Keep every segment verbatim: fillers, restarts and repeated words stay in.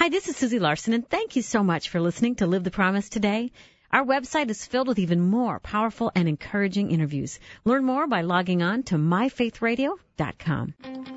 Hi, this is Susie Larson, and thank you so much for listening to Live the Promise today. Our website is filled with even more powerful and encouraging interviews. Learn more by logging on to my faith radio dot com.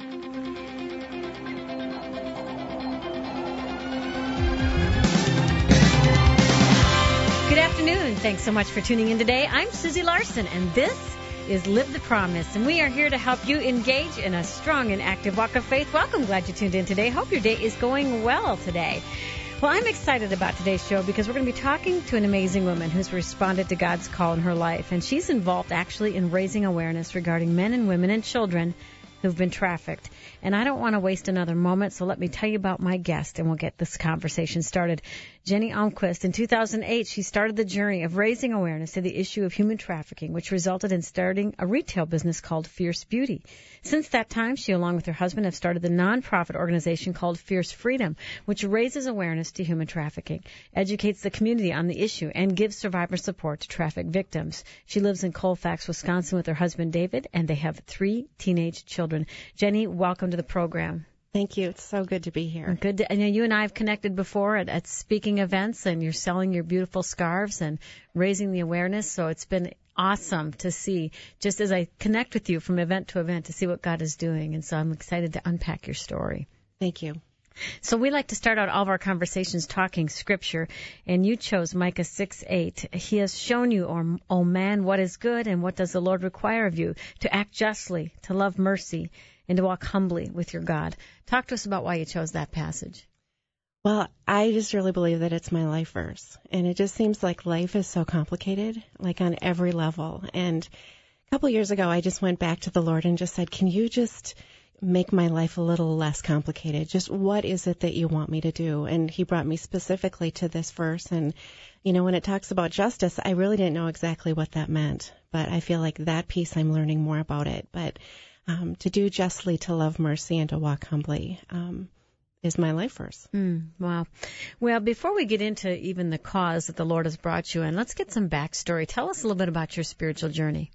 Good afternoon. Thanks so much for tuning in today. I'm Susie Larson, and this is Live the Promise, and we are here to help you engage in a strong and active walk of faith. Welcome. Glad you tuned in today. Hope your day is going well today. Well, I'm excited about today's show because we're going to be talking to an amazing woman who's responded to God's call in her life, and she's involved actually in raising awareness regarding men and women and children who've been trafficked. And I don't want to waste another moment, so let me tell you about my guest, and we'll get this conversation started. Jenny Almquist, in two thousand eight, she started the journey of raising awareness to the issue of human trafficking, which resulted in starting a retail business called Fierce Beauty. Since that time, she, along with her husband, have started the nonprofit organization called Fierce Freedom, which raises awareness to human trafficking, educates the community on the issue, and gives survivor support to trafficked victims. She lives in Colfax, Wisconsin with her husband, David, and they have three teenage children. Jenny, welcome to the program. Thank you. It's so good to be here. Good. To, I know you and I have connected before at, at speaking events, and you're selling your beautiful scarves and raising the awareness. So it's been awesome to see, just as I connect with you from event to event, to see what God is doing. And so I'm excited to unpack your story. Thank you. So we like to start out all of our conversations talking Scripture, and you chose Micah six eight. He has shown you, O oh man, what is good, and what does the Lord require of you? To act justly, to love mercy, and to walk humbly with your God. Talk to us about why you chose that passage. Well, I just really believe that it's my life verse, and it just seems like life is so complicated, like on every level. And a couple years ago, I just went back to the Lord and just said, can you just make my life a little less complicated? Just what is it that you want me to do? And he brought me specifically to this verse. And, you know, when it talks about justice, I really didn't know exactly what that meant. But I feel like that piece, I'm learning more about it. But um, to do justly, to love mercy, and to walk humbly um, is my life verse. Mm, wow. Well, before we get into even the cause that the Lord has brought you in, let's get some backstory. Tell us a little bit about your spiritual journey.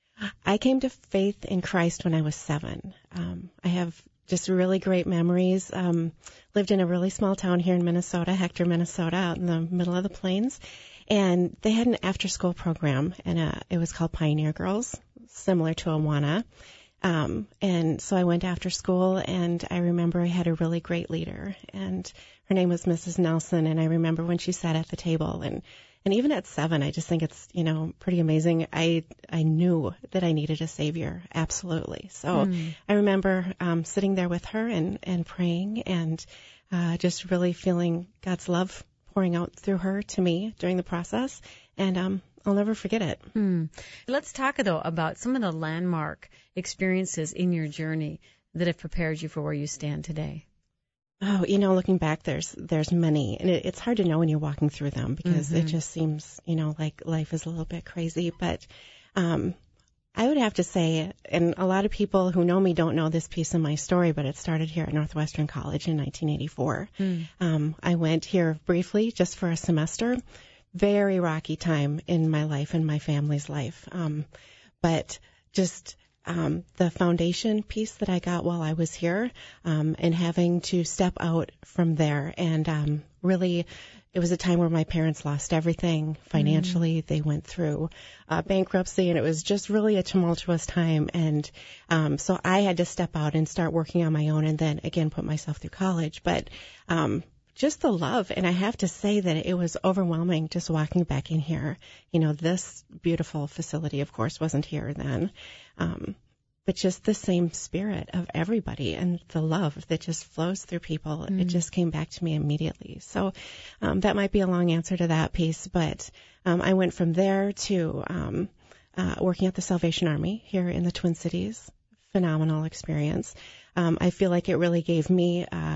I came to faith in Christ when I was seven. Um, I have just really great memories. Um, lived in a really small town here in Minnesota, Hector, Minnesota, out in the middle of the plains. And they had an after-school program, and uh, it was called Pioneer Girls, similar to Awana. Um, and so I went after school, and I remember I had a really great leader, and her name was Missus Nelson. And I remember when she sat at the table, and And even at seven, I just think it's, you know, pretty amazing. I I knew that I needed a savior, absolutely. So mm. I remember um, sitting there with her and, and praying and uh, just really feeling God's love pouring out through her to me during the process. And um, I'll never forget it. Mm. Let's talk, though, about some of the landmark experiences in your journey that have prepared you for where you stand today. Oh, you know, looking back, there's there's many, and it, it's hard to know when you're walking through them because mm-hmm. it just seems, you know, like life is a little bit crazy. But um, I would have to say, and a lot of people who know me don't know this piece of my story, but it started here at Northwestern College in nineteen eighty-four. Mm. Um, I went here briefly just for a semester. Very rocky time in my life and my family's life, um, but just Um, the foundation piece that I got while I was here, um, and having to step out from there. And um, really, it was a time where my parents lost everything financially. Mm. They went through uh, bankruptcy, and it was just really a tumultuous time. And um, so I had to step out and start working on my own, and then, again, put myself through college. But um, just the love, and I have to say that it was overwhelming just walking back in here. You know, this beautiful facility, of course, wasn't here then. Um, but just the same spirit of everybody and the love that just flows through people. Mm. It just came back to me immediately. So um, that might be a long answer to that piece, but um, I went from there to um, uh, working at the Salvation Army here in the Twin Cities. Phenomenal experience. Um, I feel like it really gave me uh,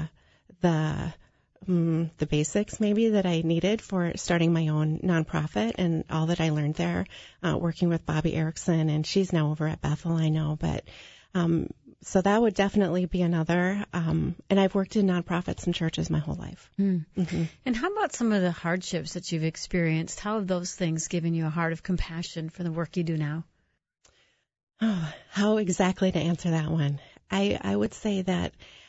the um, the basics maybe that I needed for starting my own nonprofit, and all that I learned there, uh, working with Bobby Erickson, and she's now over at Bethel, I know. But um, so that would definitely be another. Um, and I've worked in nonprofits and churches my whole life. Mm. Mm-hmm. And how about some of the hardships that you've experienced? How have those things given you a heart of compassion for the work you do now? Oh, how exactly to answer that one? I, I would say that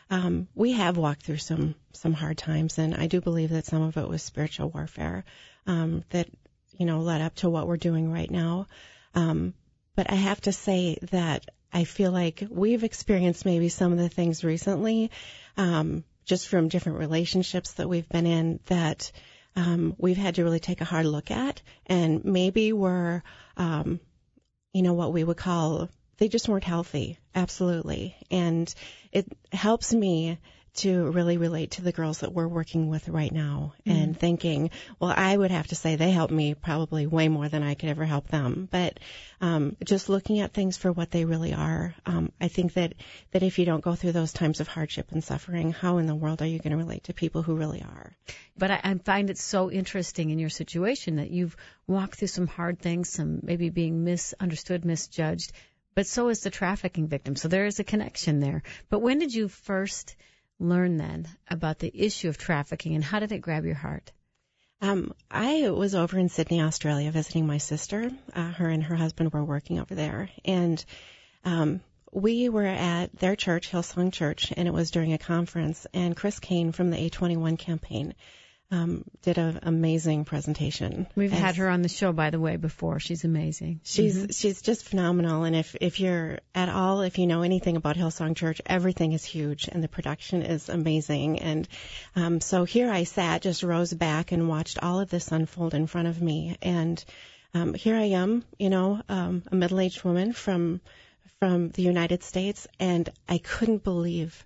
um, we have walked through some some hard times, and I do believe that some of it was spiritual warfare um, that you know led up to what we're doing right now. Um, but I have to say that I feel like we've experienced maybe some of the things recently, um, just from different relationships that we've been in, that um, we've had to really take a hard look at, and maybe we're, um, you know, what we would call, they just weren't healthy, absolutely. And it helps me to really relate to the girls that we're working with right now mm-hmm. and thinking, well, I would have to say they helped me probably way more than I could ever help them. But um, just looking at things for what they really are, um, I think that, that if you don't go through those times of hardship and suffering, how in the world are you going to relate to people who really are? But I, I find it so interesting in your situation that you've walked through some hard things, some maybe being misunderstood, misjudged, but so is the trafficking victim. So there is a connection there. But when did you first learn then about the issue of trafficking, and how did it grab your heart? Um, I was over in Sydney, Australia, visiting my sister. Uh, her and her husband were working over there, and um, we were at their church, Hillsong Church, and it was during a conference, and Chris Kane from the A twenty-one campaign um, did an amazing presentation. We've As, had her on the show, by the way, before. She's amazing. She's mm-hmm. she's just phenomenal. And if, if you're at all, if you know anything about Hillsong Church, everything is huge and the production is amazing. And um, so here I sat, just rose back and watched all of this unfold in front of me. And um, here I am, you know, um, a middle-aged woman from from the United States, and I couldn't believe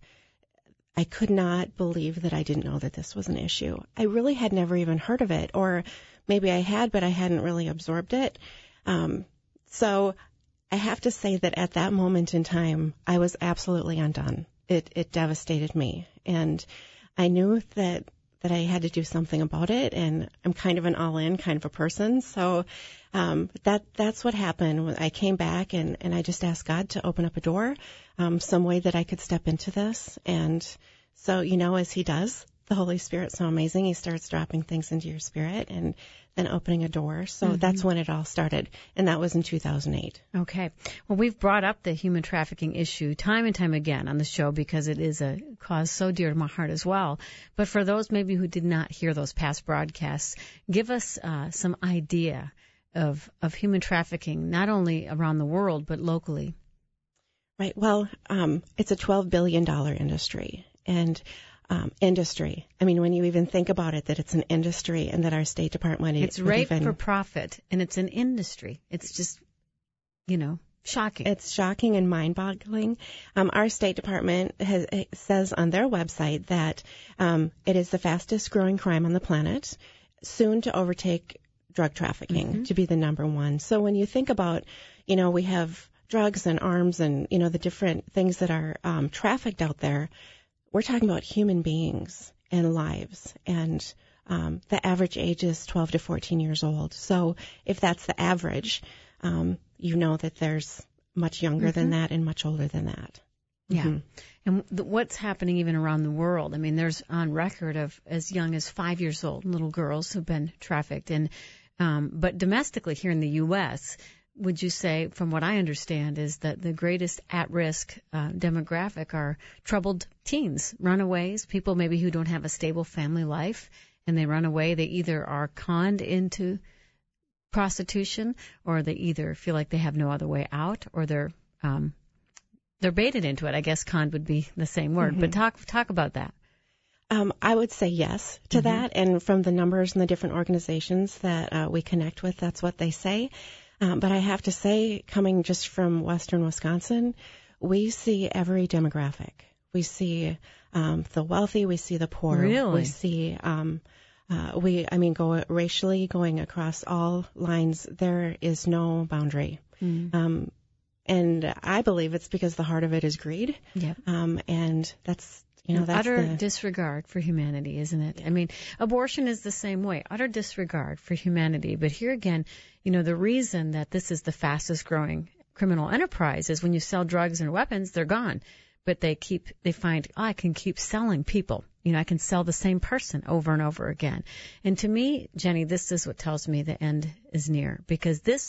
I could not believe that I didn't know that this was an issue. I really had never even heard of it, or maybe I had, but I hadn't really absorbed it. Um, so I have to say that at that moment in time, I was absolutely undone. It, it devastated me, and I knew that that I had to do something about it, and I'm kind of an all-in kind of a person. So um, that that's what happened. I came back, and, and I just asked God to open up a door, um, some way that I could step into this. And so, you know, as he does, the Holy Spirit's so amazing. He starts dropping things into your spirit and then opening a door. So mm-hmm. that's when it all started, and that was in two thousand eight. Okay. Well, we've brought up the human trafficking issue time and time again on the show because it is a cause so dear to my heart as well. But for those maybe who did not hear those past broadcasts, give us uh, some idea of of human trafficking, not only around the world, but locally. Right. Well, um, it's a twelve billion dollars industry, and Um, industry. I mean, when you even think about it, that it's an industry and that our State Department... It's rape even, for profit, and it's an industry. It's just, you know, shocking. It's shocking and mind-boggling. Um, our State Department has, says on their website that um, it is the fastest-growing crime on the planet, soon to overtake drug trafficking, mm-hmm. to be the number one. So when you think about, you know, we have drugs and arms and, you know, the different things that are um, trafficked out there, we're talking about human beings and lives, and um, the average age is twelve to fourteen years old. So if that's the average, um, you know that there's much younger mm-hmm. than that and much older than that. Yeah. Mm-hmm. And the, what's happening even around the world? I mean, there's on record of as young as five years old little girls who've been trafficked. And um, but domestically here in the U S, would you say, from what I understand, is that the greatest at-risk uh, demographic are troubled teens, runaways, people maybe who don't have a stable family life, and they run away. They either are conned into prostitution, or they either feel like they have no other way out, or they're um, they're baited into it. I guess conned would be the same word. Mm-hmm. But talk talk about that. Um, I would say yes to mm-hmm. that, and from the numbers and the different organizations that uh, we connect with, that's what they say. Um, but I have to say, coming just from western Wisconsin, we see every demographic. We see um, the wealthy, we see the poor. Really? We see, um, uh, we, I mean, go racially, going across all lines. There is no boundary. Mm. Um, and I believe it's because the heart of it is greed. Yep. Um, and that's, you know, that's utter the... disregard for humanity, isn't it? I mean, abortion is the same way, utter disregard for humanity. But here again, you know, the reason that this is the fastest growing criminal enterprise is when you sell drugs and weapons, they're gone. But they keep, they find, oh, I can keep selling people. You know, I can sell the same person over and over again. And to me, Jenny, this is what tells me the end is near, because this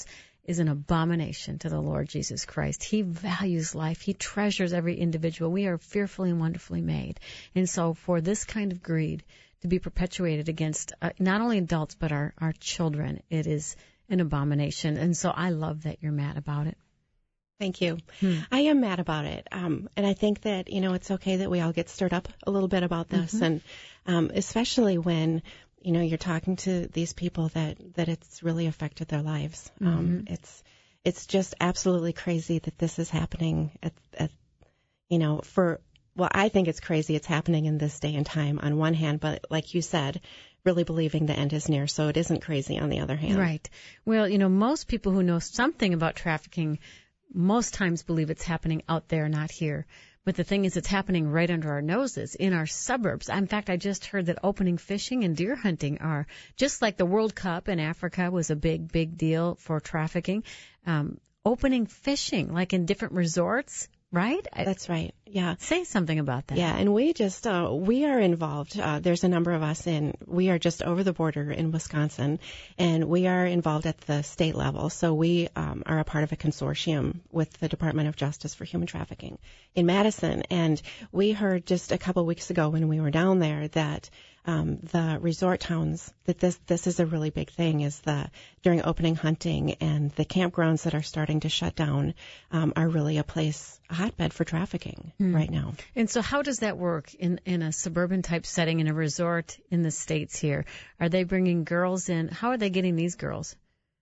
is an abomination to the Lord Jesus Christ. He values life. He treasures every individual. We are fearfully and wonderfully made. And so for this kind of greed to be perpetuated against uh, not only adults but our, our children, it is an abomination. And so I love that you're mad about it. Thank you. Hmm. I am mad about it. Um, and I think that, you know, it's okay that we all get stirred up a little bit about this. Mm-hmm. And um, especially when, you know, you're talking to these people that, that it's really affected their lives. Mm-hmm. Um, it's it's just absolutely crazy that this is happening at, at, you know, for, well, I think it's crazy it's happening in this day and time on one hand, but like you said, really believing the end is near, so it isn't crazy on the other hand. Right. Well, you know, most people who know something about trafficking most times believe it's happening out there, not here. But the thing is, it's happening right under our noses, in our suburbs. In fact, I just heard that opening fishing and deer hunting are, just like the World Cup in Africa was a big, big deal for trafficking, um, opening fishing, like in different resorts, right? That's right. Yeah. Say something about that. Yeah, and we just, uh, we are involved. Uh, there's a number of us in, we are just over the border in Wisconsin, and we are involved at the state level. So we um, are a part of a consortium with the Department of Justice for Human Trafficking in Madison. And we heard just a couple weeks ago when we were down there that um, the resort towns, that this this is a really big thing, is the during opening hunting, and the campgrounds that are starting to shut down um, are really a place, a hotbed for trafficking mm. right now. And so how does that work in, in a suburban type setting, in a resort in the States here? Are they bringing girls in? How are they getting these girls?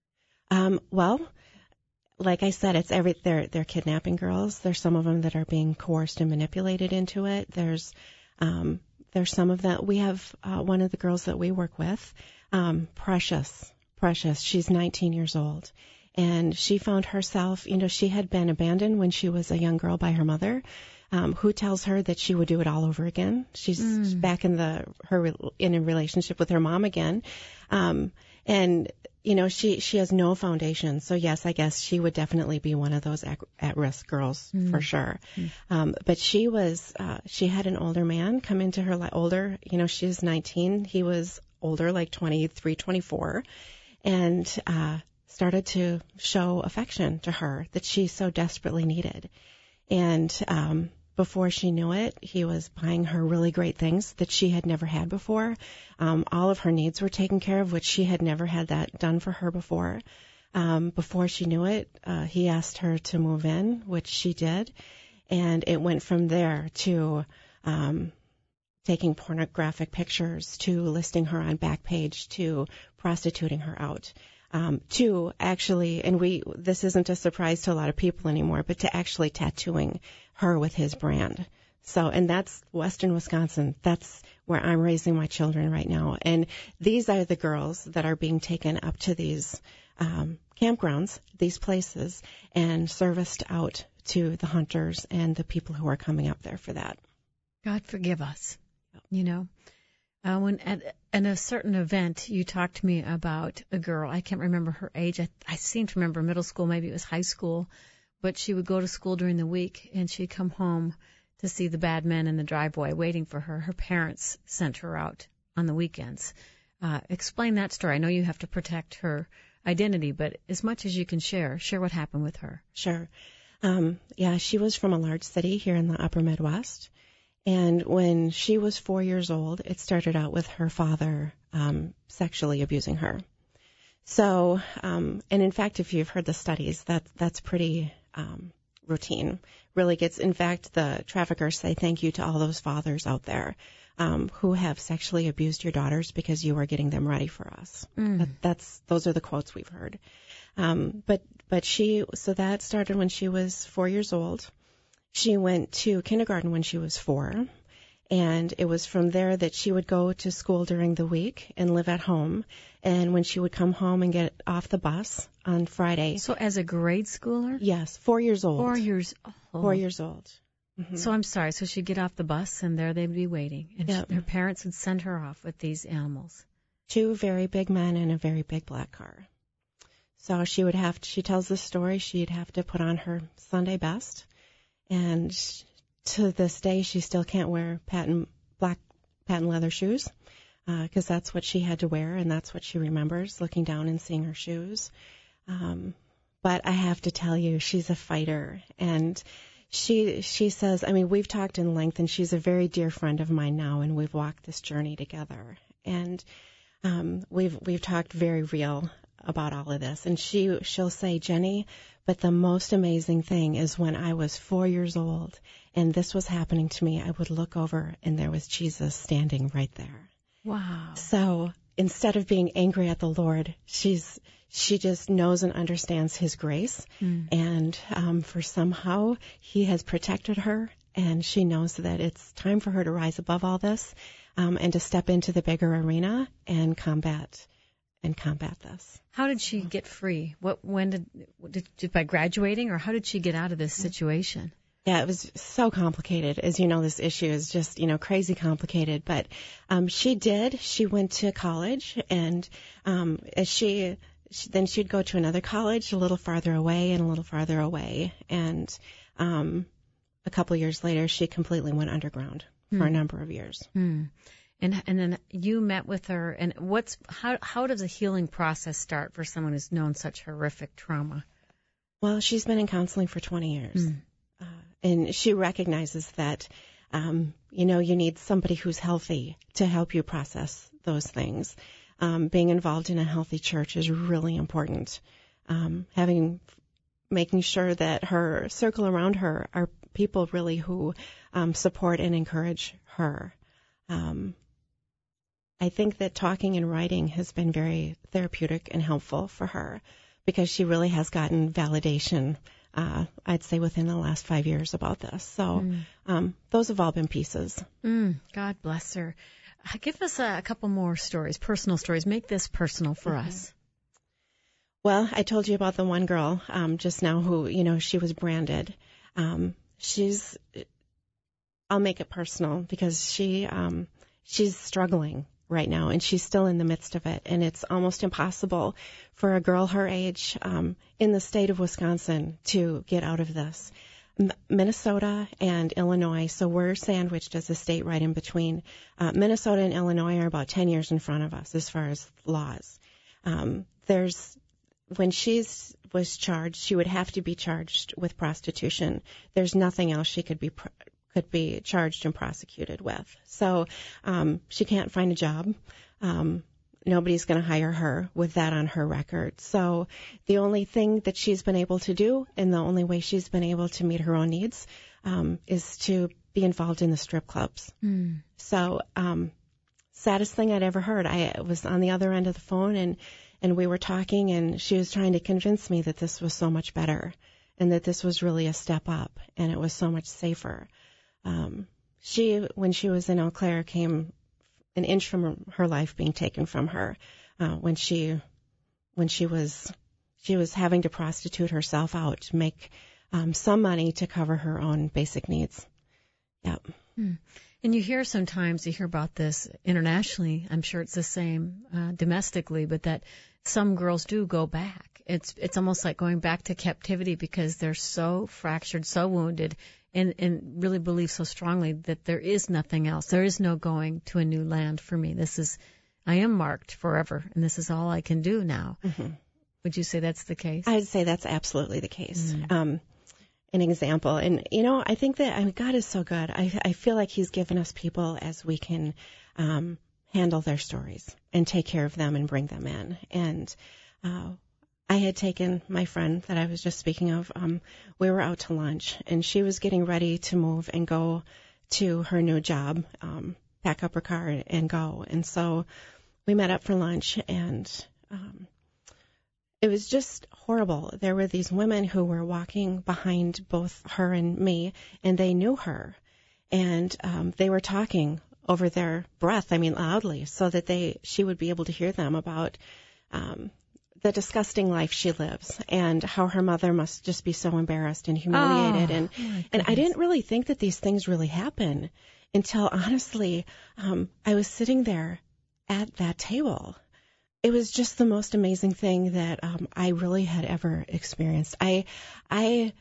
Um, well, like I said, it's every they're they're kidnapping girls. There's some of them that are being coerced and manipulated into it. There's um, there's some of that. We have uh, one of the girls that we work with, um, Precious. Precious. She's nineteen years old, and she found herself. You know, she had been abandoned when she was a young girl by her mother, um, who tells her that she would do it all over again. She's mm. back in the her in a relationship with her mom again, um, and. You know, she, she has no foundation. So, yes, I guess she would definitely be one of those at, at-risk girls mm. for sure. Mm. Um, but she was, uh, she had an older man come into her, li- older, you know, she was nineteen. He was older, like twenty-three, twenty-four, and uh, started to show affection to her that she so desperately needed. And um, before she knew it, he was buying her really great things that she had never had before. Um, all of her needs were taken care of, which she had never had that done for her before. Um, before she knew it, uh, he asked her to move in, which she did. And it went from there to um, taking pornographic pictures, to listing her on Backpage, to prostituting her out. Um, to actually, and we, this isn't a surprise to a lot of people anymore, but to actually tattooing her with his brand. So, and that's Western Wisconsin. That's where I'm raising my children right now. And these are the girls that are being taken up to these um, campgrounds, these places, and serviced out to the hunters and the people who are coming up there for that. God forgive us, you know. Uh, when at, at a certain event, you talked to me about a girl. I can't remember her age. I, I seem to remember middle school, maybe it was high school. But she would go to school during the week, and she'd come home to see the bad men in the driveway waiting for her. Her parents sent her out on the weekends. Uh, explain that story. I know you have to protect her identity, but as much as you can share, share what happened with her. Sure. Um, yeah, she was from a large city here in the upper Midwest. And when she was four years old, it started out with her father um, sexually abusing her. So, um, and in fact, if you've heard the studies, that that's pretty um, routine. Really gets, in fact, the traffickers say thank you to all those fathers out there um, who have sexually abused your daughters because you are getting them ready for us. Mm. That, that's those are the quotes we've heard. Um, but but she, so that started when she was four years old. She went to kindergarten when she was four, and it was from there that she would go to school during the week and live at home. And when she would come home and get off the bus on Friday. So as a grade schooler? Yes, four years old. Four years old. Four years old. Mm-hmm. So I'm sorry. So she'd get off the bus, and there they'd be waiting. And yep. she, her parents would send her off with these animals. Two very big men in a very big black car. So she would have to, she tells the story, she'd have to put on her Sunday best. And to this day, she still can't wear patent black patent leather shoes because uh, that's what she had to wear, and that's what she remembers, looking down and seeing her shoes. Um, but I have to tell you, she's a fighter. And she she says, I mean, we've talked in length, and she's a very dear friend of mine now, and we've walked this journey together. And um, we've we've talked very real about all of this. And she she'll say, Jenny, but the most amazing thing is when I was four years old and this was happening to me, I would look over and there was Jesus standing right there. Wow. So instead of being angry at the Lord, she's she just knows and understands his grace. Mm. And um, for somehow he has protected her, and she knows that it's time for her to rise above all this um, and to step into the bigger arena and combat and combat this. How did she get free? What, when did, did, did by graduating, or how did she get out of this situation? Yeah, it was so complicated. As you know, this issue is just, you know, crazy complicated. But um, she did. She went to college, and um, as she, she then she'd go to another college a little farther away and a little farther away. And um, a couple years later, she completely went underground hmm. for a number of years. Hmm. And and then you met with her, and what's how how does a healing process start for someone who's known such horrific trauma? Well, she's been in counseling for twenty years, mm. uh, and she recognizes that um, you know you need somebody who's healthy to help you process those things. Um, being involved in a healthy church is really important. Um, having making sure that her circle around her are people really who um, support and encourage her. Um, I think that talking and writing has been very therapeutic and helpful for her because she really has gotten validation, uh, I'd say, within the last five years about this. So mm. um, those have all been pieces. Mm, God bless her. Give us a, a couple more stories, personal stories. Make this personal for mm-hmm. us. Well, I told you about the one girl um, just now who, you know, she was branded. Um, she's, I'll make it personal because she, um, she's struggling right now, and she's still in the midst of it. And it's almost impossible for a girl her age um, in the state of Wisconsin to get out of this. M- Minnesota and Illinois, so we're sandwiched as a state right in between. Uh, Minnesota and Illinois are about ten years in front of us as far as laws. Um, there's when she's was charged, she would have to be charged with prostitution. There's nothing else she could be pr- could be charged and prosecuted with. So um, she can't find a job. Um, nobody's going to hire her with that on her record. So the only thing that she's been able to do, and the only way she's been able to meet her own needs, um, is to be involved in the strip clubs. Mm. So um, saddest thing I'd ever heard. I was on the other end of the phone, and, and we were talking, and she was trying to convince me that this was so much better and that this was really a step up and it was so much safer. Um, she, when she was in Eau Claire, came an inch from her life being taken from her uh, when she when she was she was having to prostitute herself out to make um, some money to cover her own basic needs. Yep. Hmm. And you hear sometimes, you hear about this internationally, I'm sure it's the same uh, domestically, but that some girls do go back. It's it's almost like going back to captivity because they're so fractured, so wounded, and, and really believe so strongly that there is nothing else. There is no going to a new land for me. This is, I am marked forever, and this is all I can do now. Mm-hmm. Would you say that's the case? I'd say that's absolutely the case. Mm-hmm. Um, an example. And, you know, I think that I mean, God is so good. I, I feel like he's given us people as we can um, handle their stories and take care of them and bring them in. And uh, I had taken my friend that I was just speaking of. Um, we were out to lunch, and she was getting ready to move and go to her new job, um, pack up her car and go. And so we met up for lunch, and um, it was just horrible. There were these women who were walking behind both her and me, and they knew her. And um, they were talking over their breath, I mean loudly, so that they she would be able to hear them about um, the disgusting life she lives and how her mother must just be so embarrassed and humiliated. Oh, and and I didn't really think that these things really happen until, honestly, um, I was sitting there at that table. It was just the most amazing thing that um, I really had ever experienced. I, I,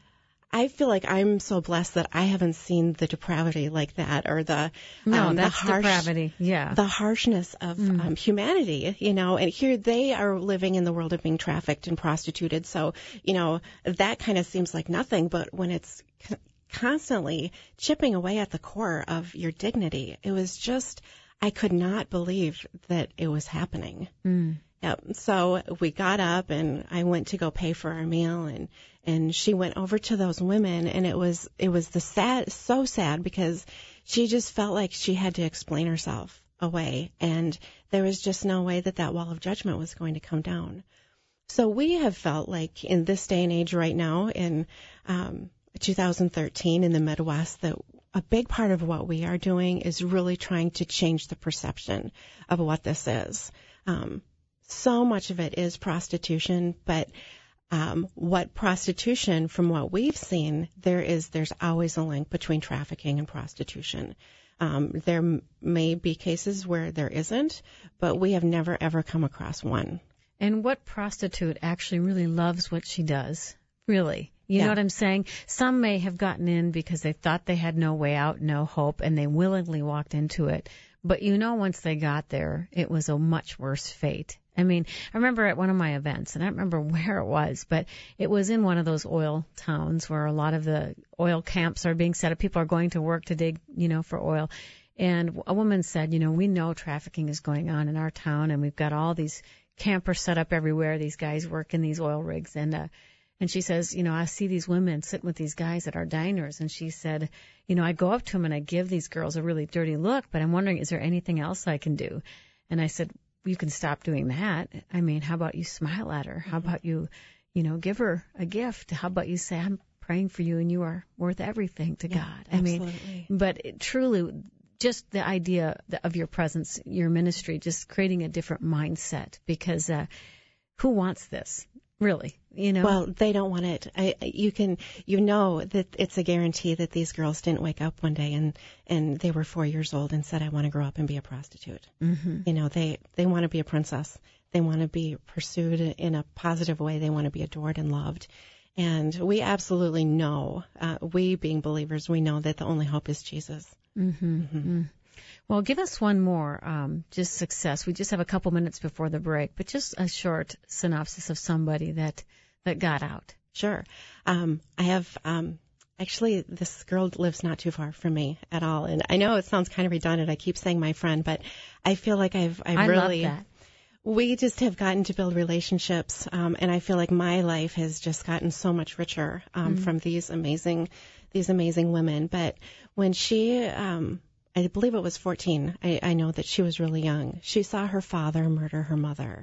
I feel like I'm so blessed that I haven't seen the depravity like that, or the no, um, that's the harsh, depravity. Yeah, the harshness of mm. um, humanity. You know, and here they are living in the world of being trafficked and prostituted. So, you know, that kind of seems like nothing. But when it's c- constantly chipping away at the core of your dignity, it was just, I could not believe that it was happening. Mm. Yep. So we got up and I went to go pay for our meal, and, and she went over to those women, and it was, it was the sad, so sad, because she just felt like she had to explain herself away, and there was just no way that that wall of judgment was going to come down. So we have felt like in this day and age right now in, um, two thousand thirteen in the Midwest, that a big part of what we are doing is really trying to change the perception of what this is. Um, So much of it is prostitution, but um, what prostitution, from what we've seen, there is there's always a link between trafficking and prostitution. Um, there m- may be cases where there isn't, but we have never ever come across one. And what prostitute actually really loves what she does? Really? You Yeah. know what I'm saying? Some may have gotten in because they thought they had no way out, no hope, and they willingly walked into it. But you know, once they got there, it was a much worse fate. I mean, I remember at one of my events, and I don't remember where it was, but it was in one of those oil towns where a lot of the oil camps are being set up. People are going to work to dig, you know, for oil. And a woman said, you know, we know trafficking is going on in our town, and we've got all these campers set up everywhere. These guys work in these oil rigs. And, uh, and she says, you know, I see these women sitting with these guys at our diners. And she said, you know, I go up to them and I give these girls a really dirty look, but I'm wondering, is there anything else I can do? And I said, you can stop doing that. I mean, how about you smile at her? How about you, you know, give her a gift? How about you say, I'm praying for you and you are worth everything to Yeah, God? I absolutely. mean, but it, truly, just the idea of your presence, your ministry, just creating a different mindset, because uh, who wants this? Really, you know? Well, they don't want it. I, you can, you know that it's a guarantee that these girls didn't wake up one day and, and they were four years old and said, I want to grow up and be a prostitute. Mm-hmm. You know, they, they want to be a princess. They want to be pursued in a positive way. They want to be adored and loved. And we absolutely know, uh, we being believers, we know that the only hope is Jesus. Mm-hmm. Mm-hmm. Well, give us one more, um, just success. We just have a couple minutes before the break, but just a short synopsis of somebody that, that got out. Sure. Um, I have, um, actually, this girl lives not too far from me at all. And I know it sounds kind of redundant. I keep saying my friend, but I feel like I've, I've I really, love that. We just have gotten to build relationships. Um, and I feel like my life has just gotten so much richer, um, mm-hmm. from these amazing, these amazing women. But when she, um, I believe it was fourteen. I, I know that she was really young. She saw her father murder her mother.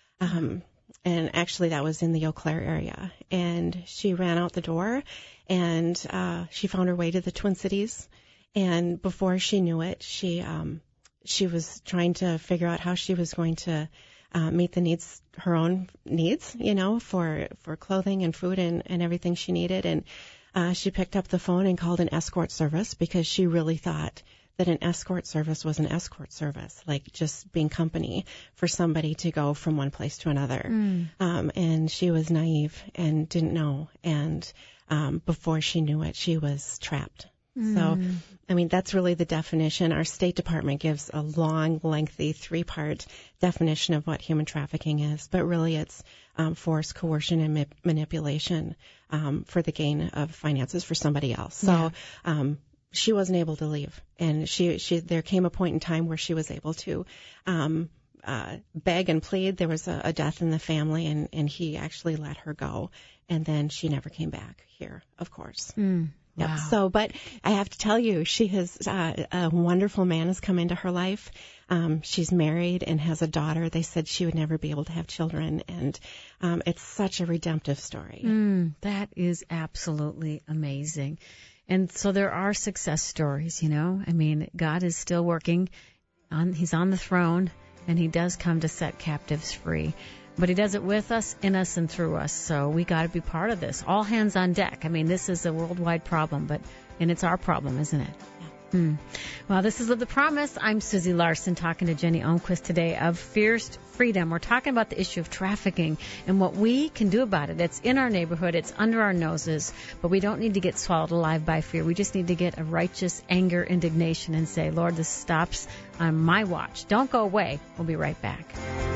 Um, and actually that was in the Eau Claire area. And she ran out the door and, uh, she found her way to the Twin Cities. And before she knew it, she, um, she was trying to figure out how she was going to, uh, meet the needs, her own needs, you know, for, for clothing and food and, and everything she needed. And, uh, she picked up the phone and called an escort service because she really thought that an escort service was an escort service, like just being company for somebody to go from one place to another. Mm. Um, and she was naive and didn't know. And um, before she knew it, she was trapped. Mm. So, I mean, that's really the definition. Our State Department gives a long, lengthy, three-part definition of what human trafficking is. But really it's um, force, coercion, and ma- manipulation um, for the gain of finances for somebody else. So, yeah. um she wasn't able to leave, and she, she, there came a point in time where she was able to, um, uh, beg and plead. There was a, a death in the family, and, and he actually let her go, and then she never came back here, of course. Mm, wow. Yep. So, but I have to tell you, she has, uh, a wonderful man has come into her life. Um, she's married and has a daughter. They said she would never be able to have children, and, um, it's such a redemptive story. Mm, that is absolutely amazing. And so there are success stories, you know. I mean, God is still working. On, he's on the throne, and he does come to set captives free. But he does it with us, in us, and through us. So we got to be part of this. All hands on deck. I mean, this is a worldwide problem, but and it's our problem, isn't it? Hmm. Well, this is Live the Promise. I'm Susie Larson talking to Jenny Almquist today of Fierce Freedom. We're talking about the issue of trafficking and what we can do about it. It's in our neighborhood. It's under our noses. But we don't need to get swallowed alive by fear. We just need to get a righteous anger, indignation, and say, Lord, this stops on my watch. Don't go away. We'll be right back.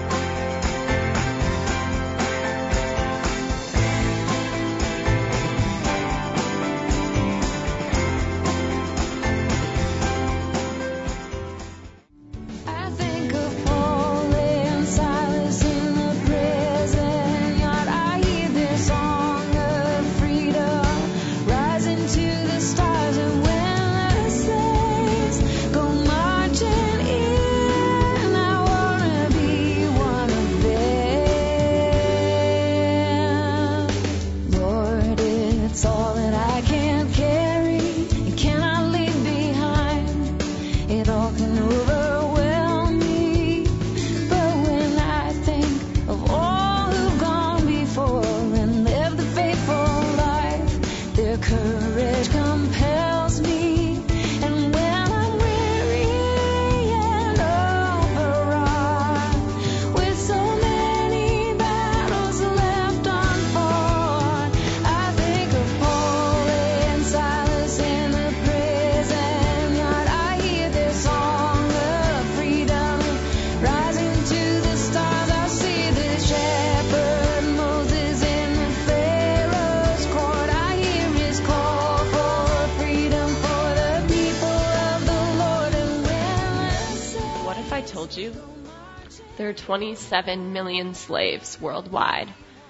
There are twenty-seven million slaves worldwide.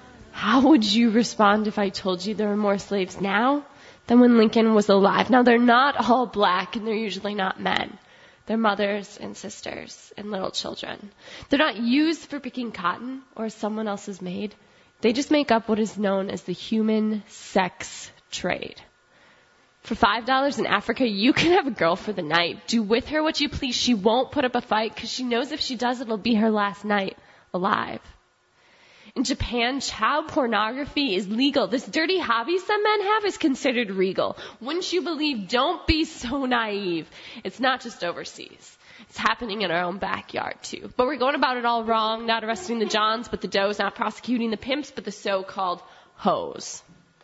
How would you respond if I told you there are more slaves now than when Lincoln was alive? Now, they're not all black, and they're usually not men. They're mothers and sisters and little children. They're not used for picking cotton or someone else's maid. They just make up what is known as the human sex trade. For five dollars in Africa, you can have a girl for the night. Do with her what you please. She won't put up a fight because she knows if she does, it'll be her last night alive. In Japan, child pornography is legal. This dirty hobby some men have is considered regal. Wouldn't you believe? Don't be so naive. It's not just overseas. It's happening in our own backyard, too. But we're going about it all wrong, not arresting the Johns, but the Does, not prosecuting the pimps, but the so-called hoes.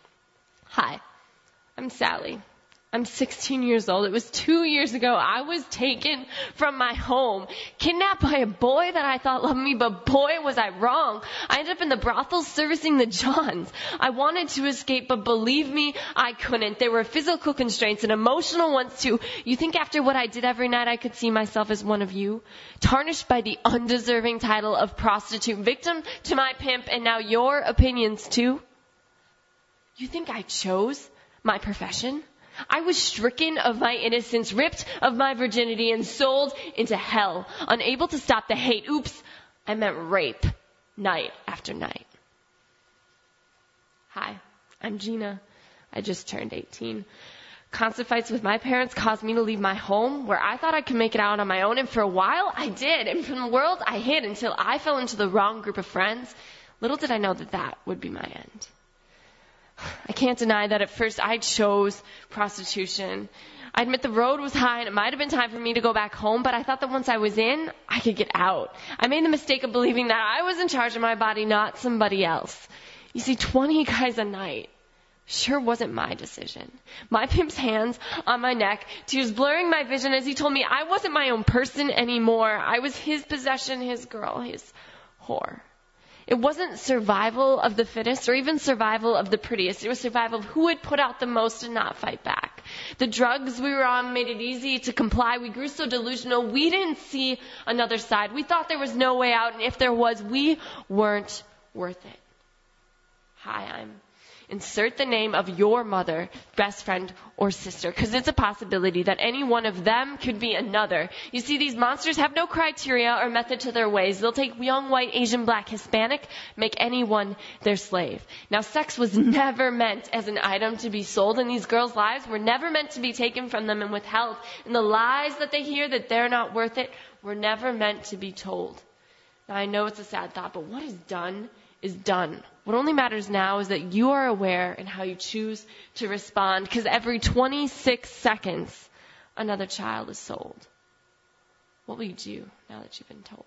Hi, I'm Sally. I'm sixteen years old. It was two years ago. I was taken from my home, kidnapped by a boy that I thought loved me, but boy, was I wrong. I ended up in the brothel servicing the Johns. I wanted to escape, but believe me, I couldn't. There were physical constraints and emotional ones too. You think after what I did every night, I could see myself as one of you? Tarnished by the undeserving title of prostitute, victim to my pimp, and now your opinions too? You think I chose my profession? I was stricken of my innocence, ripped of my virginity, and sold into hell, unable to stop the hate. Oops, I meant rape, night after night. Hi, I'm Gina. I just turned eighteen. Constant fights with my parents caused me to leave my home, where I thought I could make it out on my own, and for a while, I did. And from the world, I hid until I fell into the wrong group of friends. Little did I know that that would be my end. I can't deny that at first I chose prostitution. I admit the road was high and it might have been time for me to go back home, but I thought that once I was in, I could get out. I made the mistake of believing that I was in charge of my body, not somebody else. You see, twenty guys a night sure wasn't my decision. My pimp's hands on my neck, tears blurring my vision as he told me I wasn't my own person anymore. I was his possession, his girl, his whore. It wasn't survival of the fittest or even survival of the prettiest. It was survival of who would put out the most and not fight back. The drugs we were on made it easy to comply. We grew so delusional, we didn't see another side. We thought there was no way out, and if there was, we weren't worth it. Hi, I'm... Insert the name of your mother, best friend, or sister, because it's a possibility that any one of them could be another. You see, these monsters have no criteria or method to their ways. They'll take young, white, Asian, black, Hispanic, make anyone their slave. Now, sex was never meant as an item to be sold, and these girls' lives were never meant to be taken from them and withheld. And the lies that they hear that they're not worth it were never meant to be told. Now, I know it's a sad thought, but what is done is done. What only matters now is that you are aware and how you choose to respond, because every twenty-six seconds, another child is sold. What will you do now that you've been told?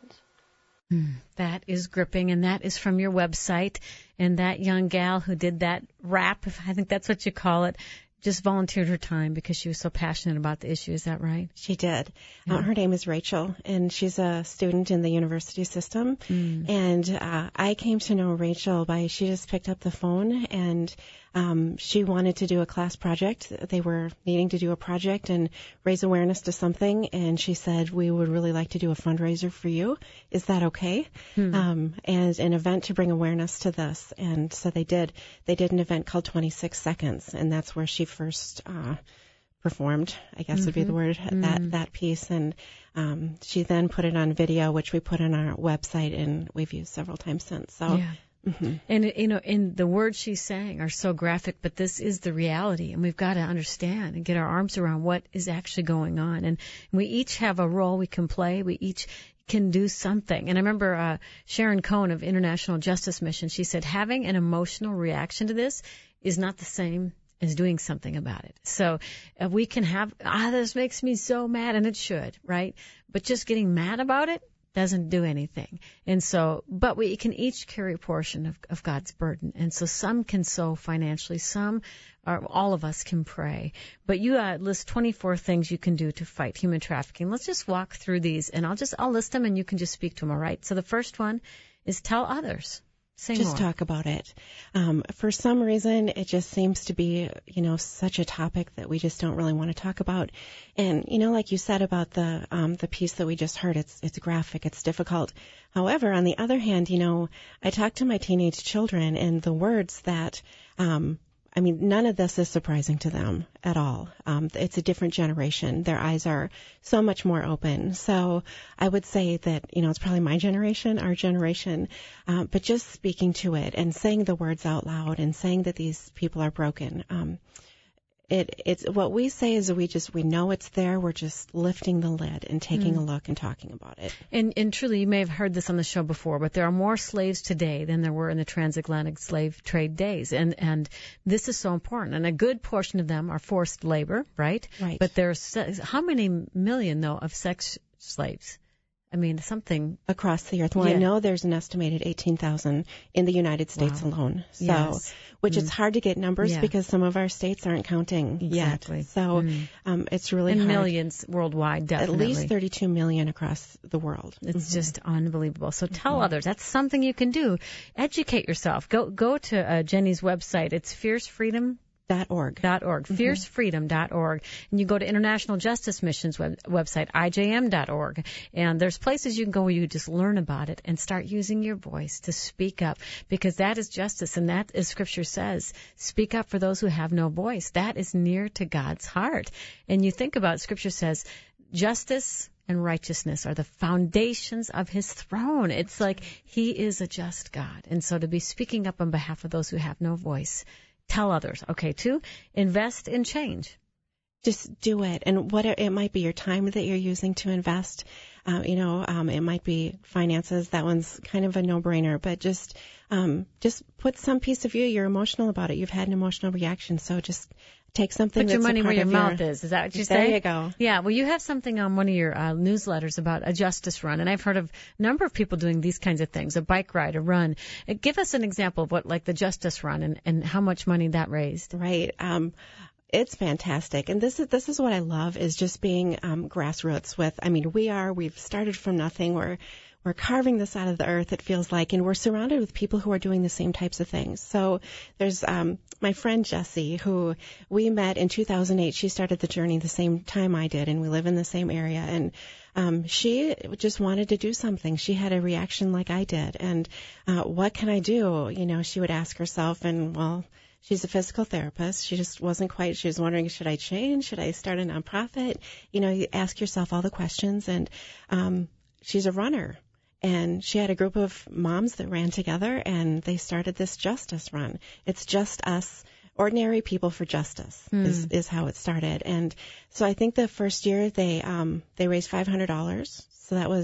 Mm, that is gripping, and that is from your website. And that young gal who did that rap, if I think that's what you call it, just volunteered her time because she was so passionate about the issue. Is that right? She did. Yeah. Uh, her name is Rachel, and she's a student in the university system. Mm. And uh, I came to know Rachel by she just picked up the phone, and um, she wanted to do a class project. They were needing to do a project and raise awareness to something, and she said, we would really like to do a fundraiser for you. Is that okay? Hmm. Um, and an event to bring awareness to this. And so they did. They did an event called twenty-six seconds, and that's where she first uh, performed, I guess mm-hmm. would be the word, mm-hmm. that, that piece. And um, she then put it on video, which we put on our website, and we've used several times since. So. Yeah. Mm-hmm. And, you know, and the words she's saying are so graphic, but this is the reality, and we've got to understand and get our arms around what is actually going on. And we each have a role we can play. We each can do something. And I remember uh, Sharon Cohn of International Justice Mission, she said having an emotional reaction to this is not the same as doing something about it. So uh, we can have, ah, this makes me so mad, and it should, right? But just getting mad about it doesn't do anything. And so, but we can each carry a portion of, of God's burden. And so some can sow financially, some are, all of us can pray. But you uh, list twenty-four things you can do to fight human trafficking. Let's just walk through these, and I'll just, I'll list them, and you can just speak to them, all right? So the first one is tell others. Say just more. Talk about it. Um, for some reason, it just seems to be, you know, such a topic that we just don't really want to talk about. And, you know, like you said about the um, the piece that we just heard, it's it's graphic, it's difficult. However, on the other hand, you know, I talk to my teenage children, and the words that um, I mean, none of this is surprising to them at all. Um, it's a different generation. Their eyes are so much more open. So I would say that, you know, it's probably my generation, our generation, um, but just speaking to it and saying the words out loud and saying that these people are broken. Um, it, it's what we say is we just, we know it's there. We're just lifting the lid and taking mm. a look and talking about it. And, and truly, you may have heard this on the show before, but there are more slaves today than there were in the transatlantic slave trade days. And, and this is so important. And a good portion of them are forced labor, right? Right. But there's, how many million, though, of sex slaves? I mean, something across the earth. Well, yeah. I know there's an estimated eighteen thousand in the United States wow. alone. So, yes. which mm. is mm. hard to get numbers yeah. because some of our states aren't counting exactly. yet. So, mm. um, it's really and hard. millions worldwide, definitely. At least thirty-two million across the world. It's mm-hmm. just unbelievable. So tell mm-hmm. others. That's something you can do. Educate yourself. Go go to uh, Jenny's website. It's fierce freedom dot org. Dot org. Mm-hmm. fierce freedom dot org. And you go to International Justice Mission's web, website, I J M dot org. And there's places you can go where you just learn about it and start using your voice to speak up, because that is justice, and that, as Scripture says, speak up for those who have no voice. That is near to God's heart. And you think about it, Scripture says justice and righteousness are the foundations of his throne. It's like he is a just God. And so to be speaking up on behalf of those who have no voice, tell others. Okay, two, invest in change. Just do it. And what it, it might be your time that you're using to invest. Uh, you know, um, it might be finances. That one's kind of a no-brainer. But just um, just put some piece of you. You're emotional about it. You've had an emotional reaction. So just take something Put that's your money a where part your of mouth your, is. Is that what you there say? There you go. Yeah. Well, you have something on one of your uh, newsletters about a justice run, and I've heard of a number of people doing these kinds of things, a bike ride, a run. Uh, give us an example of what, like the justice run, and, and how much money that raised. Right. Um, it's fantastic. And this is, this is what I love, is just being um, grassroots with, I mean, we are, we've started from nothing. We're, We're carving this out of the earth, it feels like, and we're surrounded with people who are doing the same types of things. So there's um, my friend Jessie, who we met in two thousand eight. She started the journey the same time I did, and we live in the same area. And um, she just wanted to do something. She had a reaction like I did. And uh, what can I do? You know, she would ask herself, and, well, she's a physical therapist. She just wasn't quite, she was wondering, should I change? Should I start a nonprofit? You know, you ask yourself all the questions. And um, she's a runner. And she had a group of moms that ran together, and they started this justice run. It's just us, ordinary people for justice, mm. is, is how it started. And so I think the first year they um, they raised five hundred dollars. So that was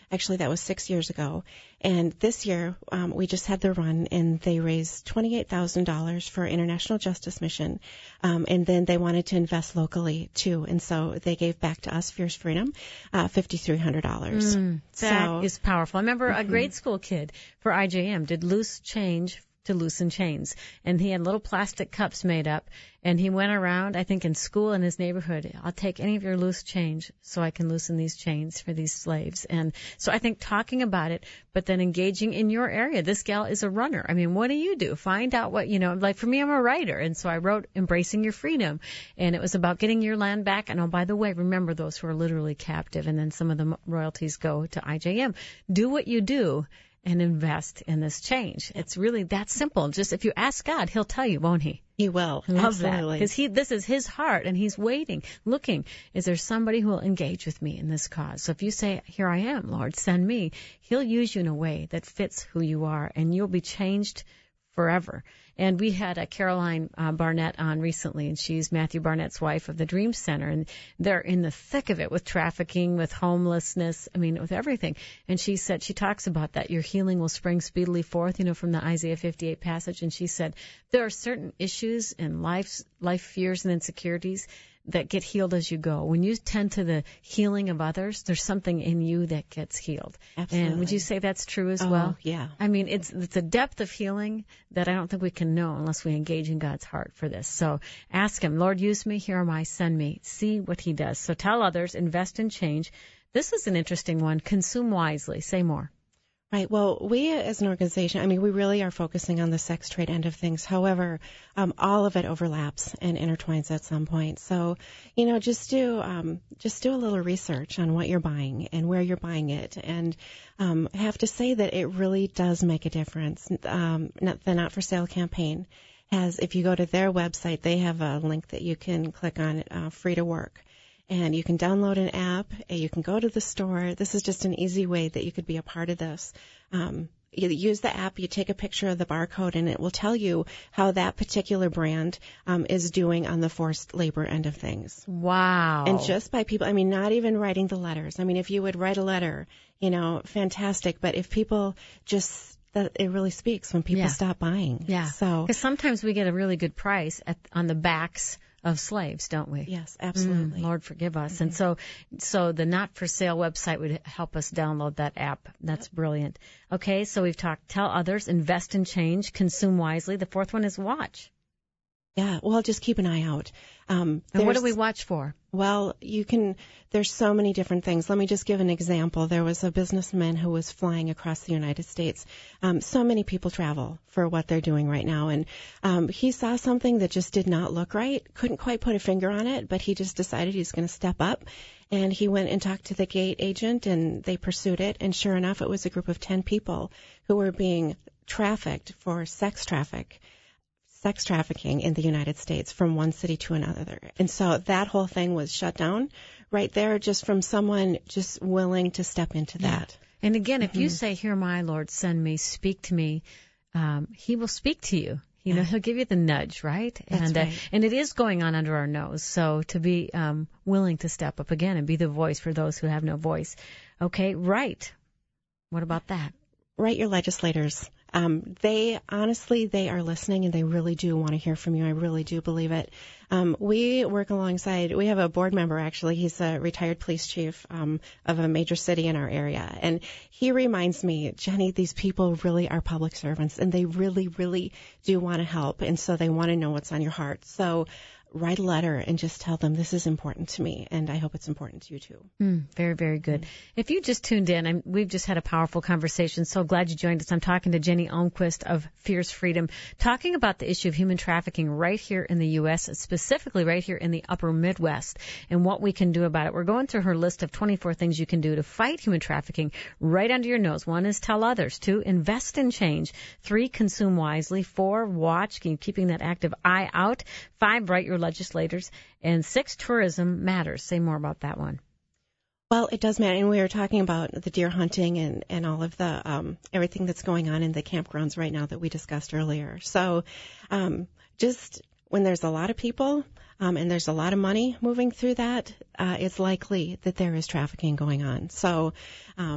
Actually, that was six years ago. And this year, um, we just had the run, and they raised twenty-eight thousand dollars for International Justice Mission. Um, and then they wanted to invest locally, too. And so they gave back to us, Fierce Freedom, uh, five thousand three hundred dollars. Mm, that so, is powerful. I remember mm-hmm. a grade school kid for I J M did loose change to loosen chains. And he had little plastic cups made up. And he went around, I think, in school in his neighborhood. I'll take any of your loose change so I can loosen these chains for these slaves. And so I think talking about it, but then engaging in your area. This gal is a runner. I mean, what do you do? Find out what, you know, like for me, I'm a writer. And so I wrote Embracing Your Freedom. And it was about getting your land back. And oh, by the way, remember those who are literally captive. And then some of the royalties go to I J M. Do what you do and invest in this change. It's really that simple. Just if you ask God, he'll tell you, won't he? He will. Love Absolutely. that. Because he, this is his heart, and he's waiting, looking. Is there somebody who will engage with me in this cause? So if you say, here I am, Lord, send me, he'll use you in a way that fits who you are, and you'll be changed forever. And we had a Caroline uh, Barnett on recently, and she's Matthew Barnett's wife of the Dream Center, and they're in the thick of it with trafficking, with homelessness, I mean, with everything. And she said, she talks about that, your healing will spring speedily forth, you know, from the Isaiah fifty-eight passage. And she said, there are certain issues in life's, life fears and insecurities that get healed as you go. When you tend to the healing of others, there's something in you that gets healed. Absolutely. And would you say that's true as oh, well? Yeah. I mean, it's it's a depth of healing that I don't think we can know unless we engage in God's heart for this. So ask him, Lord, use me, here am I, send me. See what he does. So tell others, invest in change. This is an interesting one. Consume wisely. Say more. Right. Well, we as an organization, I mean, we really are focusing on the sex trade end of things. However, um, all of it overlaps and intertwines at some point. So, you know, just do um, just do a little research on what you're buying and where you're buying it. And um, I have to say that it really does make a difference. Um, not, the Not for Sale campaign has, if you go to their website, they have a link that you can click on, uh, Free to Work. And you can download an app, and you can go to the store. This is just an easy way that you could be a part of this. Um, you use the app, you take a picture of the barcode, and it will tell you how that particular brand um, is doing on the forced labor end of things. Wow. And just by people, I mean, not even writing the letters. I mean, if you would write a letter, you know, fantastic. But if people just, that it really speaks when people yeah. stop buying. Yeah. So, because sometimes we get a really good price at, on the backs of slaves, don't we? Yes, absolutely. Mm, Lord, forgive us. Mm-hmm. And so, so the Not for Sale website would help us download that app. That's yep. brilliant. Okay, so we've talked, tell others, invest in change, consume wisely. The fourth one is watch. Yeah, well, just keep an eye out. Um, and what do we watch for? Well, you can, there's so many different things. Let me just give an example. There was a businessman who was flying across the United States. Um, so many people travel for what they're doing right now. And um, he saw something that just did not look right, couldn't quite put a finger on it, but he just decided he's going to step up. And he went and talked to the gate agent, and they pursued it. And sure enough, it was a group of ten people who were being trafficked for sex traffic. sex trafficking in the United States from one city to another. And so that whole thing was shut down right there just from someone just willing to step into yeah. that. And again, if mm-hmm. you say, here, my Lord, send me, speak to me, um, he will speak to you. You know, he'll give you the nudge, right? That's and right. Uh, and it is going on under our nose. So to be um, willing to step up again and be the voice for those who have no voice. Okay, right. What about that? Write your legislators. Um, they, honestly, they are listening, and they really do want to hear from you. I really do believe it. Um, we work alongside, we have a board member, actually. He's a retired police chief um, of a major city in our area. And he reminds me, Jenny, these people really are public servants, and they really, really do want to help. And so they want to know what's on your heart. So write a letter and just tell them this is important to me, and I hope it's important to you too. Mm, very, very good. Mm. If you just tuned in, I'm, we've just had a powerful conversation. So glad you joined us. I'm talking to Jenny Almquist of Fierce Freedom, talking about the issue of human trafficking right here in the U S, specifically right here in the upper Midwest, and what we can do about it. We're going through her list of twenty-four things you can do to fight human trafficking right under your nose. One is tell others. Two, invest in change. Three, consume wisely. Four, watch, keeping that active eye out. Five, write your legislators. And six, tourism matters. Say more about that one. Well, it does matter. And we were talking about the deer hunting and, and all of the um, everything that's going on in the campgrounds right now that we discussed earlier. So um, just when there's a lot of people um, and there's a lot of money moving through that, uh, it's likely that there is trafficking going on. So um,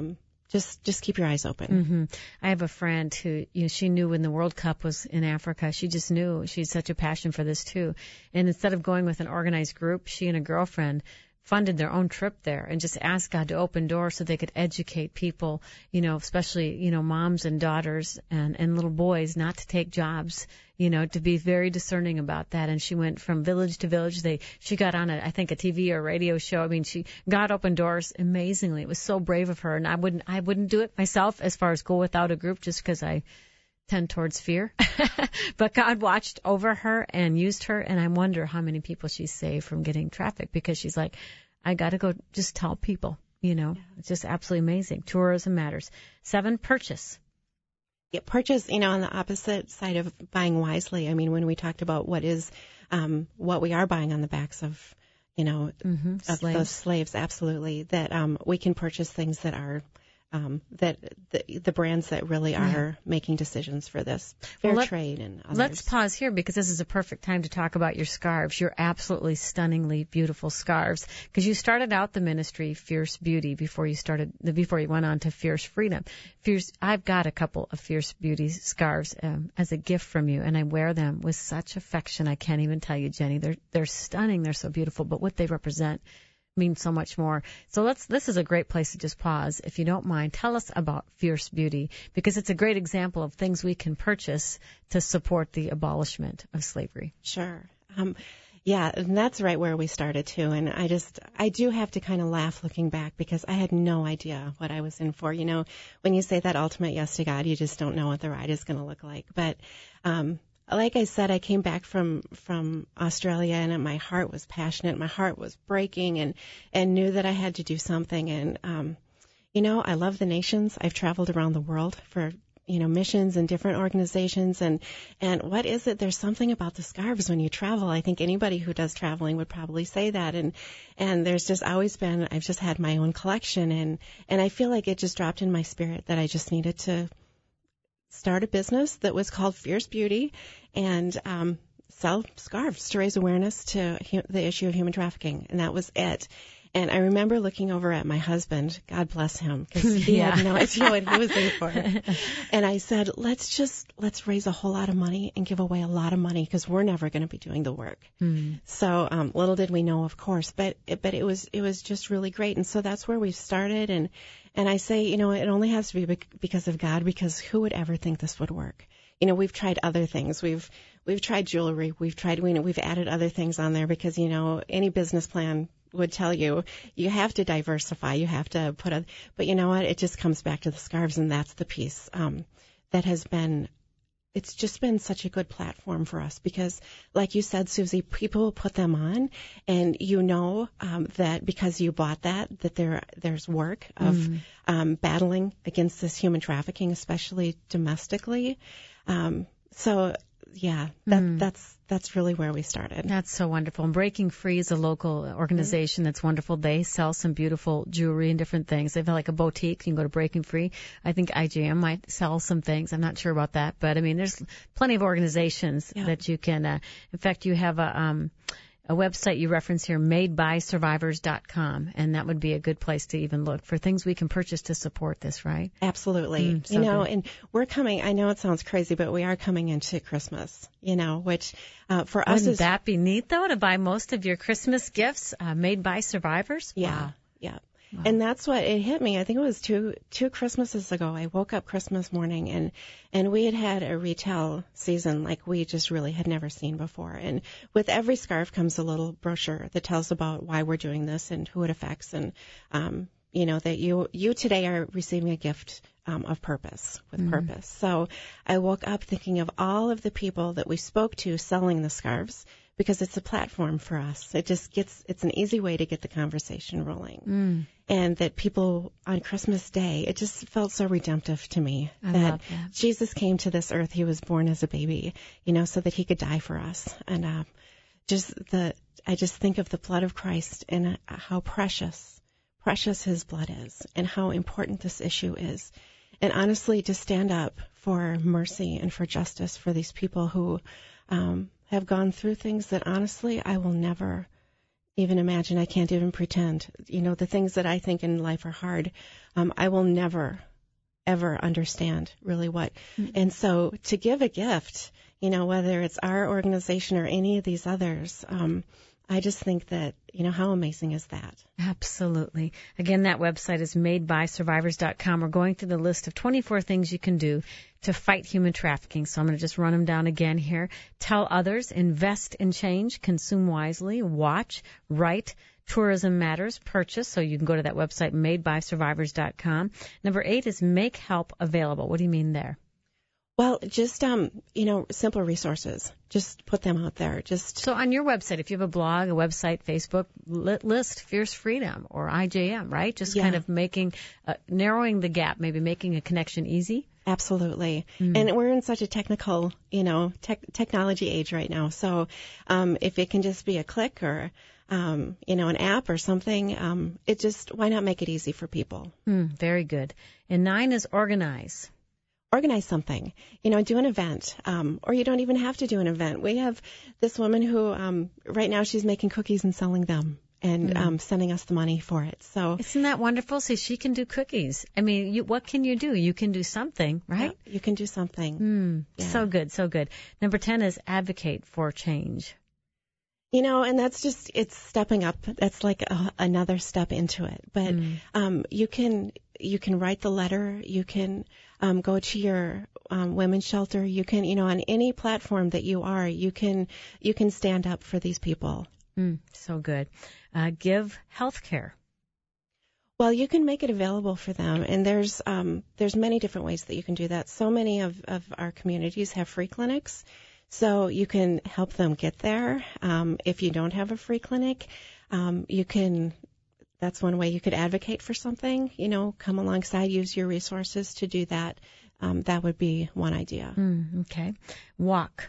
just just keep your eyes open. Mm-hmm. I have a friend who, you know, she knew when the World Cup was in Africa. She just knew. She had such a passion for this too. And instead of going with an organized group, she and a girlfriend funded their own trip there and just asked God to open doors so they could educate people, you know, especially, you know, moms and daughters and, and little boys not to take jobs, you know, to be very discerning about that. And she went from village to village. They, she got on a, I think a T V or radio show. I mean, she, God opened doors amazingly. It was so brave of her. And I wouldn't, I wouldn't do it myself as far as go without a group just because I tend towards fear. But God watched over her and used her, and I wonder how many people she saved from getting trafficked because she's like, I got to go just tell people, you know. Yeah. It's just absolutely amazing. Tourism matters. Seven, purchase. Yeah, purchase, you know, on the opposite side of buying wisely. I mean, when we talked about what is, um, what we are buying on the backs of, you know, mm-hmm. of slaves. those slaves, absolutely, that um, we can purchase things that are Um, that the, the brands that really are yeah. making decisions for this fair well, let, trade and others. Let's pause here because this is a perfect time to talk about your scarves. Your absolutely stunningly beautiful scarves. Because you started out the ministry Fierce Beauty before you started before you went on to Fierce Freedom. Fierce. I've got a couple of Fierce Beauty scarves um, as a gift from you, and I wear them with such affection. I can't even tell you, Jenny. They're they're stunning. They're so beautiful, but what they represent means so much more. So let's, this is a great place to just pause. If you don't mind, tell us about Fierce Beauty, because it's a great example of things we can purchase to support the abolishment of slavery. Sure. Um, yeah, and that's right where we started too. And I just, I do have to kind of laugh looking back because I had no idea what I was in for. You know, when you say that ultimate yes to God, you just don't know what the ride is going to look like. But, um, like I said, I came back from, from Australia and my heart was passionate. My heart was breaking and, and knew that I had to do something. And, um, you know, I love the nations. I've traveled around the world for, you know, missions and different organizations. And, and what is it? There's something about the scarves when you travel. I think anybody who does traveling would probably say that. And, and there's just always been, I've just had my own collection. And, and I feel like it just dropped in my spirit that I just needed to start a business that was called Fierce Beauty and um, sell scarves to raise awareness to hu- the issue of human trafficking. And that was it. And I remember looking over at my husband, God bless him, because he yeah. had no idea what he was in for. And I said, let's just, let's raise a whole lot of money and give away a lot of money because we're never going to be doing the work. Mm. So um, little did we know, of course, but it, but it was it was just really great. And so that's where we started. And, and I say, you know, it only has to be because of God, because who would ever think this would work? You know, we've tried other things. We've we've tried jewelry. We've tried, you know, we've added other things on there because, you know, any business plan would tell you you have to diversify. You have to put a, but you know what? It just comes back to the scarves, and that's the piece um, that has been. It's just been such a good platform for us because, like you said, Susie, people will put them on, and you know um, that because you bought that, that there there's work of mm. um, battling against this human trafficking, especially domestically. Um, so, yeah, that, mm. that's that's really where we started. That's so wonderful. And Breaking Free is a local organization mm. that's wonderful. They sell some beautiful jewelry and different things. They have like a boutique. You can go to Breaking Free. I think I G M might sell some things. I'm not sure about that, but I mean, there's plenty of organizations yeah. that you can. Uh, in fact, you have a. Um, A website you reference here, made by survivors dot com, and that would be a good place to even look for things we can purchase to support this, right? Absolutely. Mm, so you know, good. And we're coming, I know it sounds crazy, but we are coming into Christmas, you know, which uh, for Wouldn't us is... Wouldn't that be neat, though, to buy most of your Christmas gifts uh, made by survivors? Yeah, wow. yeah. Wow. And that's what it hit me. I think it was two two Christmases ago. I woke up Christmas morning and and we had had a retail season like we just really had never seen before. And with every scarf comes a little brochure that tells about why we're doing this and who it affects, and um, you know that you you today are receiving a gift um, of purpose with mm-hmm. purpose. So I woke up thinking of all of the people that we spoke to selling the scarves, because it's a platform for us. It just gets, it's an easy way to get the conversation rolling. Mm. And that people on Christmas Day, it just felt so redemptive to me I that, love that Jesus came to this earth. He was born as a baby, you know, so that he could die for us. And uh, just the, I just think of the blood of Christ and how precious, precious his blood is and how important this issue is. And honestly, to stand up for mercy and for justice for these people who, um, have gone through things that honestly I will never, even imagine. I can't even pretend. You know, the things that I think in life are hard, um, I will never, ever understand really what. Mm-hmm. And so to give a gift, you know, whether it's our organization or any of these others, um, I just think that, you know, how amazing is that? Absolutely. Again, that website is made by survivors dot com. We're going through the list of twenty-four things you can do to fight human trafficking. So I'm going to just run them down again here. Tell others, invest in change, consume wisely, watch, write, tourism matters, purchase. So you can go to that website, made by survivors dot com. Number eight is make help available. What do you mean there? Well, just, um, you know, simple resources. Just put them out there. Just So on your website, if you have a blog, a website, Facebook, li- list Fierce Freedom or I J M, right? Just yeah. kind of making, uh, narrowing the gap, maybe making a connection easy. Absolutely. Mm. And we're in such a technical, you know, tech technology age right now. So um, if it can just be a click or, um, you know, an app or something, um, it just, why not make it easy for people? Mm, very good. And nine is organize. Organize something, you know, do an event, um, or you don't even have to do an event. We have this woman who, um, right now she's making cookies and selling them and mm. um, sending us the money for it. So isn't that wonderful? See, she can do cookies. I mean, you, what can you do? You can do something, right? Yeah, you can do something. Mm, yeah. So good, so good. Number ten is advocate for change. You know, and that's just, it's stepping up. That's like a, another step into it. But mm. um, you can you can write the letter. You can um, go to your um, women's shelter. You can, you know, on any platform that you are, you can you can stand up for these people. Mm, so good. Uh, give health care. Well, you can make it available for them, and there's um, there's many different ways that you can do that. So many of, of our communities have free clinics. So you can help them get there. Um, if you don't have a free clinic, um, you can, that's one way you could advocate for something, you know, come alongside, use your resources to do that. Um, that would be one idea. Mm, okay. Walk.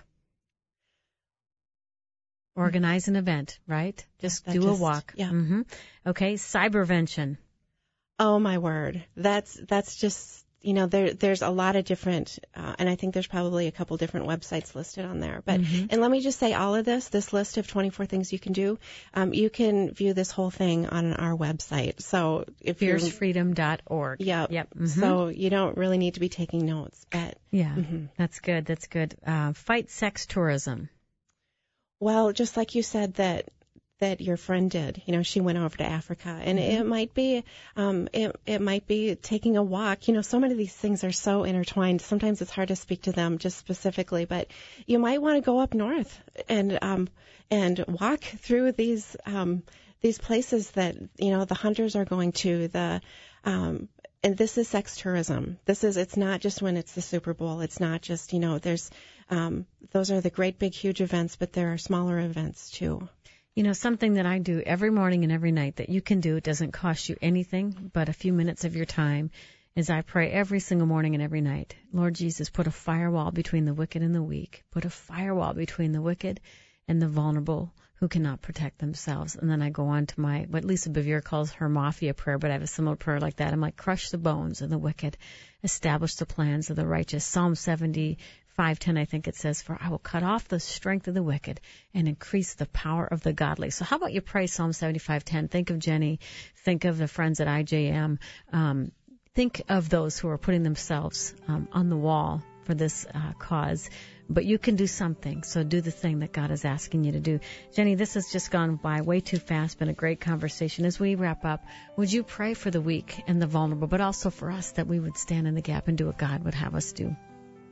Organize an event, right? Just that do just, a walk. Yeah. Mm-hmm. Okay. Cybervention. Oh, my word. That's, that's just, you know, there, there's a lot of different, uh, and I think there's probably a couple different websites listed on there. But, mm-hmm. and let me just say all of this, this list of twenty-four things you can do, um, you can view this whole thing on our website. So if Fierce Freedom dot org. Yep. Yep. Mm-hmm. So you don't really need to be taking notes, but. Yeah, mm-hmm. That's good. That's good. Uh, fight sex tourism. Well, just like you said that, that your friend did. You know, she went over to Africa, and mm-hmm. it might be, um, it, it might be taking a walk. You know, so many of these things are so intertwined. Sometimes it's hard to speak to them just specifically, but you might want to go up north and, um, and walk through these, um, these places that, you know, the hunters are going to, the, um, and this is sex tourism. This is, it's not just when it's the Super Bowl. It's not just, you know, there's, um, those are the great big huge events, but there are smaller events too. You know, something that I do every morning and every night that you can do, it doesn't cost you anything but a few minutes of your time, is I pray every single morning and every night. Lord Jesus, put a firewall between the wicked and the weak. Put a firewall between the wicked and the vulnerable who cannot protect themselves. And then I go on to my, what Lisa Bevere calls her mafia prayer, but I have a similar prayer like that. I'm like, crush the bones of the wicked, establish the plans of the righteous. Psalm seventy-five ten, I think it says, for I will cut off the strength of the wicked and increase the power of the godly. So how about you pray Psalm seventy-five ten? Think of Jenny. Think of the friends at I J M. Um, think of those who are putting themselves um, on the wall for this uh, cause. But you can do something, so do the thing that God is asking you to do. Jenny, this has just gone by way too fast, been a great conversation. As we wrap up, would you pray for the weak and the vulnerable, but also for us that we would stand in the gap and do what God would have us do?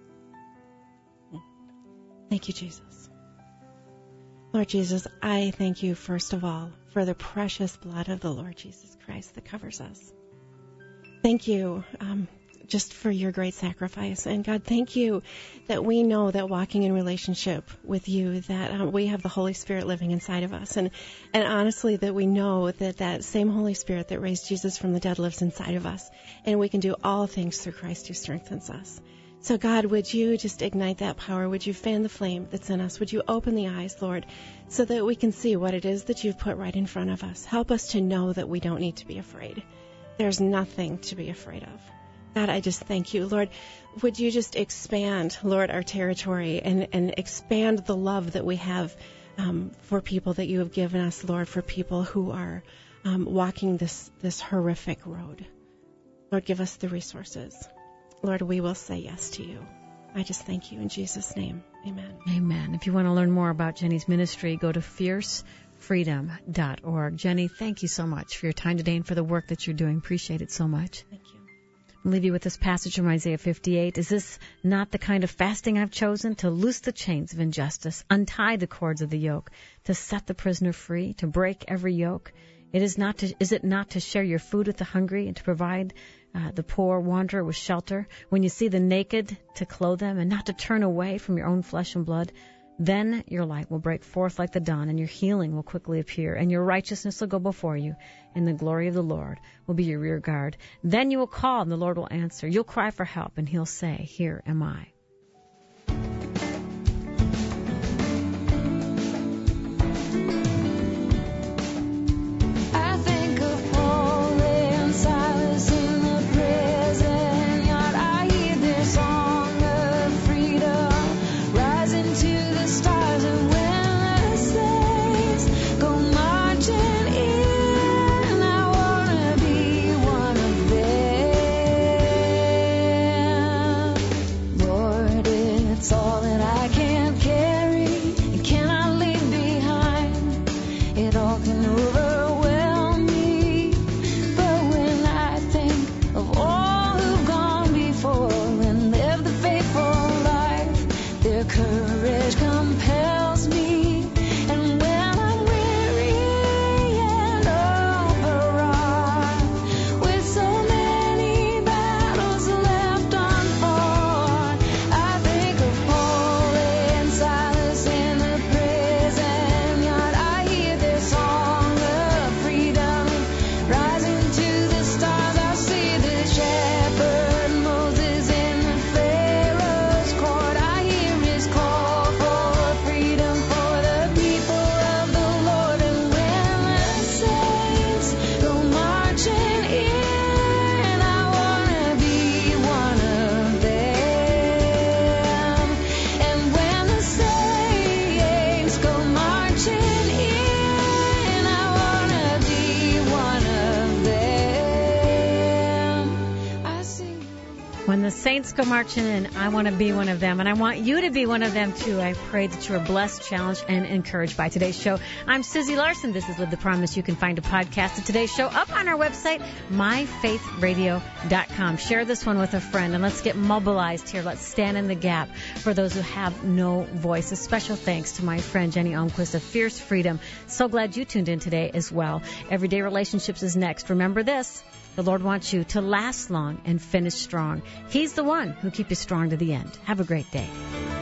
Thank you, Jesus. Lord Jesus, I thank you, first of all, for the precious blood of the Lord Jesus Christ that covers us. Thank you um, just for your great sacrifice. And God, thank you that we know that walking in relationship with you, that um, we have the Holy Spirit living inside of us. And, and honestly, that we know that that same Holy Spirit that raised Jesus from the dead lives inside of us. And we can do all things through Christ who strengthens us. So God, would you just ignite that power? Would you fan the flame that's in us? Would you open the eyes, Lord, so that we can see what it is that you've put right in front of us? Help us to know that we don't need to be afraid. There's nothing to be afraid of. God, I just thank you. Lord, would you just expand, Lord, our territory and, and expand the love that we have um, for people that you have given us, Lord, for people who are um, walking this, this horrific road. Lord, give us the resources. Lord, we will say yes to you. I just thank you in Jesus' name. Amen. Amen. If you want to learn more about Jenny's ministry, go to fierce freedom dot org. Jenny, thank you so much for your time today and for the work that you're doing. Appreciate it so much. Thank you. I'll leave you with this passage from Isaiah fifty-eight. Is this not the kind of fasting I've chosen? To loose the chains of injustice, untie the cords of the yoke, to set the prisoner free, to break every yoke? It is not to, is it not to share your food with the hungry and to provide uh, the poor wanderer with shelter? When you see the naked, to clothe them, and not to turn away from your own flesh and blood? Then your light will break forth like the dawn, and your healing will quickly appear, and your righteousness will go before you, and the glory of the Lord will be your rear guard. Then you will call, and the Lord will answer. You'll cry for help, and he'll say, here am I. Saints go marching in. I want to be one of them, and I want you to be one of them too. I pray that you are blessed, challenged, and encouraged by today's show. I'm Susie Larson. This is Live the Promise. You can find a podcast of today's show up on our website, my faith radio dot com. Share this one with a friend, and let's get mobilized here. Let's stand in the gap for those who have no voice. A special thanks to my friend Jenny Almquist of Fierce Freedom. So glad you tuned in today as well. Everyday Relationships is next. Remember this. The Lord wants you to last long and finish strong. He's the one who keeps you strong to the end. Have a great day.